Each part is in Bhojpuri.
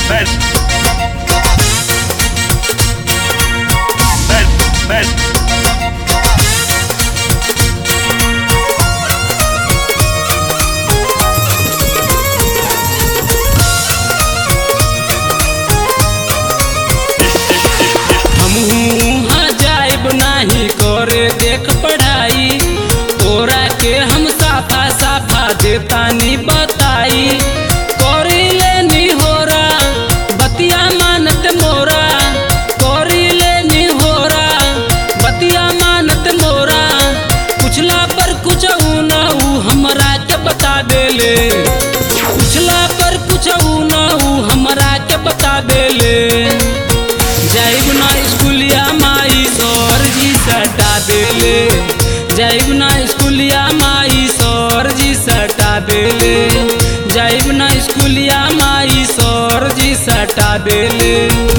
तानी बताई कोरी लेनी होरा बतिया मानत मोरा कोरी लेनी होरा बतिया मानत मोरा पूछला पर कुछ ना ऊ हमरा के बता देले पूछला पर कुछ ना ऊ हमरा के बता देले जाइब ना स्कूलिया माई सर जी सटा देले जाइब ना स्कूलिया माई सर जी सटा देले जाइब ना स्कूलिया माई सर जी सटा देले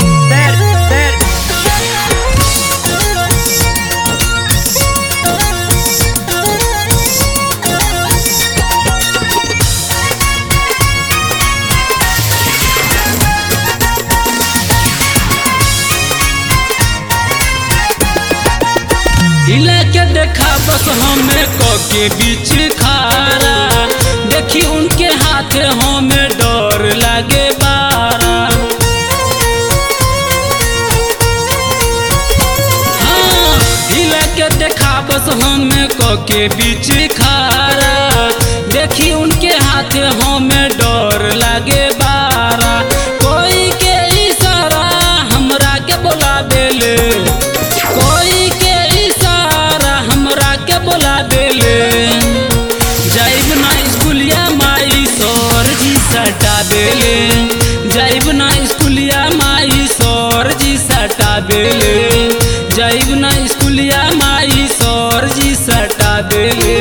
हिला के देखा बस हमें के बीच खारा देखी उनके हाथ हमें डर लागे बारा हाँ हिला के देखा बस हमें के बीच खारा देखी उनके हाथ हमें डर लागे बारा कोई के इशारा हमरा के बोला देले कोई के इशारा हमरा के बोला देले जाइब ना स्कूलिया माई सर जी सटा देले जाइब ना स्कूलिया माई सर जी सटा देले जाइब ना स्कूलिया माई सर जी सटा देले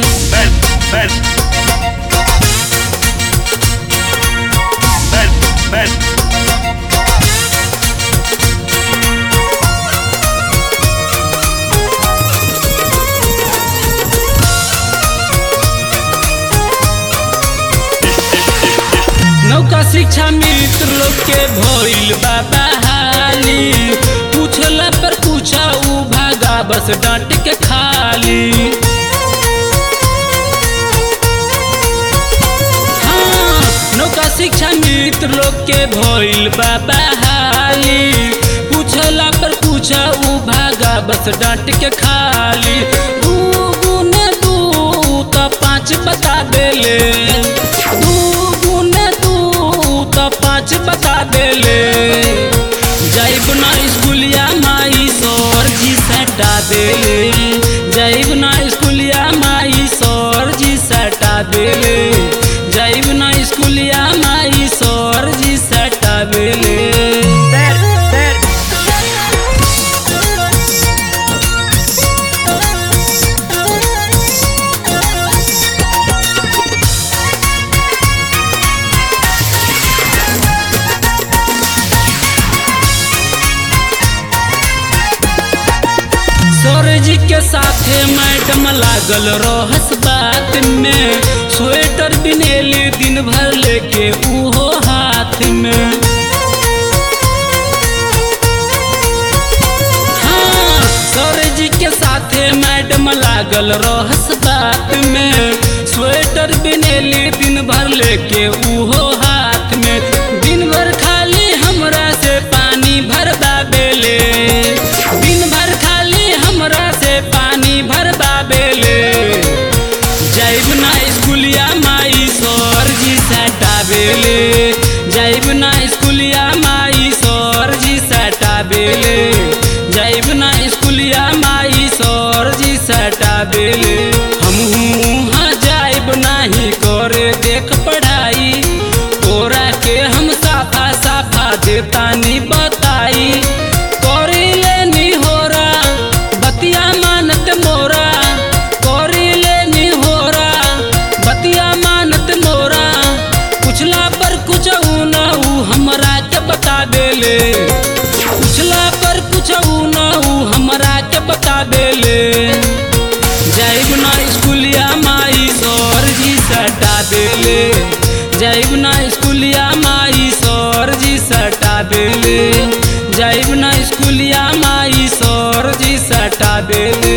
नौका शिक्षा मित्र लोग के भइल बाबा हाली पूछला पर पूछा ऊ भागा बस डांट के खाली हाँ नौका शिक्षा मित्र लोग के भइल बाबा हाली पूछला पर पूछा ऊ भागा बस डांट के खाली दू गुने दू तो 5 बता देले पाँच बता देले जाइब ना स्कूलिया माई सर जी सटा देले जाइब ना स्कूलिया माई सर जी सटा देले जाइब ना स्कूलिया माई सर जी सटा देले सर जी के साथे मैडम लागल रहस बात में स्वेटर बिनेली दिन भर लेके उहो हाथ में हाँ सर जी के साथे मैडम लागल रहस बात में स्वेटर बिनेली दिन भर लेके उहो हाथ में दिन भर खाली हमरा से पानी भरवा बेले दिन भर खाली हमरा से पानी भरवा बेले जाइब ना स्कूलिया माई सर जी सटा बेले जाइब ना स्कूलिया माई सर जी सटा बेले जाइब ना स्कूलिया माई सर जी सटा बेले हमहू जाइब नाही करे देख पढ़ाई तोरा के हम साफा साफा देतानी बताई करी लेनी होरा बतिया मानत मोरा करी लेनी होरा बतिया मानत मोरा पूछला पर कुछ ना ऊ हमरा के बता देले पूछला पर कुछ ना ऊ हमरा के बता देले जाइब ना स्कूलिया माई सर जी सटा देले जाइब ना स्कूलिया माई सर जी जाइब ना स्कूलिया माई सर जी सटा देवे